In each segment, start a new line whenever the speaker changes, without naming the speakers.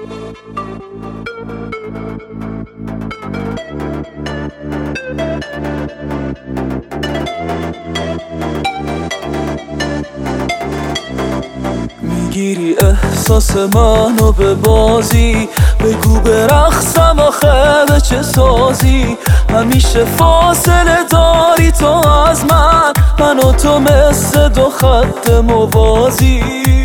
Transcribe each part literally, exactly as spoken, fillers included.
میگیری احساس منو به بازی، بگو برقصم آخه به چه سازی. همیشه فاصله داری تو از من، من و تو مثل دو خط موازی.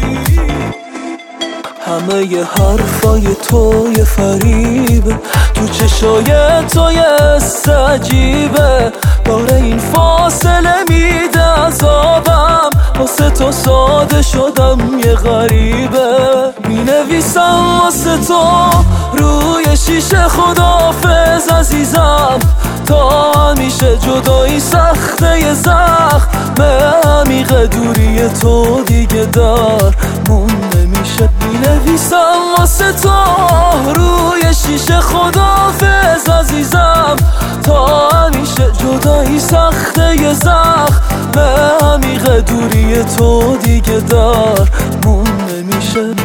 همه ی حرفای تو یه فریبه، تو چشای تو یه حس عجیبه. داره این فاصله میده عذابم، واسه تو ساده شدم یه غریبه. می نویسم واسه تو روی شیشه خداحافظ عزیزم، تا همیشه جدایی سخته یه زخم عمیق دوری تو دیگه در مون نمیشه. می نویسم واسه تو روی شیشه خداحافظ عزیزم، تا همیشه جدایی سخته یه زخم عمیق دوری تو دیگه در مون نمیشه.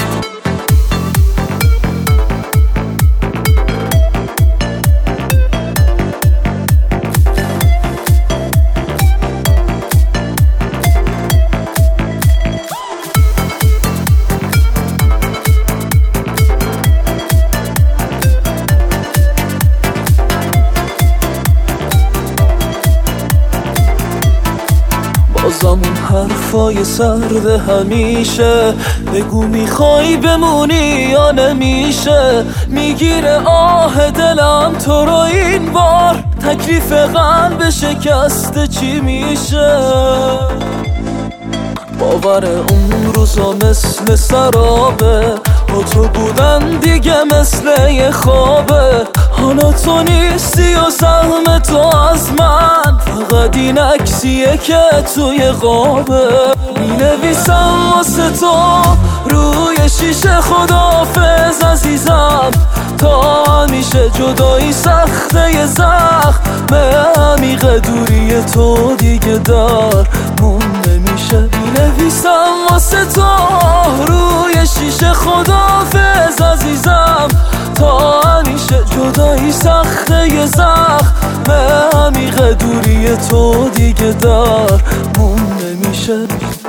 بازم اون حرفای سرد همیشه، بگو میخوای بمونی یا نمیشه. میگیره آه دلم تو رو این بار، تکلیف قلب شکسته چی میشه. باور اون روزا مثل سرابه، با تو بودن دیگه مثل یه خوابه. حالا تو نیستی و سهم تو از من، فقط این عکسیه که توی قابه. می نویسم واسه تو روی شیشه خداحافظ عزیزم، تا همیشه جدایی سخته یه زخم عمیق دوری تو دیگه در مون نمیشه. می نویسم واسه تو روی شیشه خداحافظ عزیزم، تا همیشه جدایی سخته یه زخم عمیق دوری تو دیگه در مون نمیشه.